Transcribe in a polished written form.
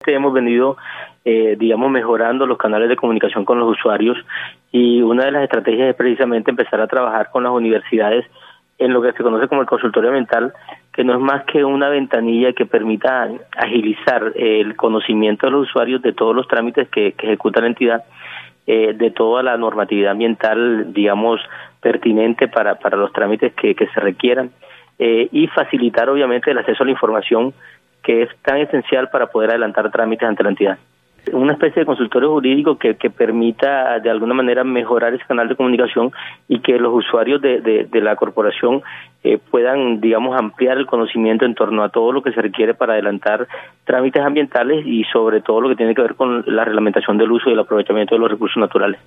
Hemos venido, mejorando los canales de comunicación con los usuarios, y una de las estrategias es precisamente empezar a trabajar con las universidades en lo que se conoce como el consultorio ambiental, que no es más que una ventanilla que permita agilizar el conocimiento de los usuarios de todos los trámites que ejecuta la entidad, de toda la normatividad ambiental, pertinente para los trámites que se requieran, y facilitar obviamente el acceso a la información que es tan esencial para poder adelantar trámites ante la entidad. Una especie de consultorio jurídico que permita de alguna manera mejorar ese canal de comunicación y que los usuarios de la corporación puedan, ampliar el conocimiento en torno a todo lo que se requiere para adelantar trámites ambientales y sobre todo lo que tiene que ver con la reglamentación del uso y el aprovechamiento de los recursos naturales.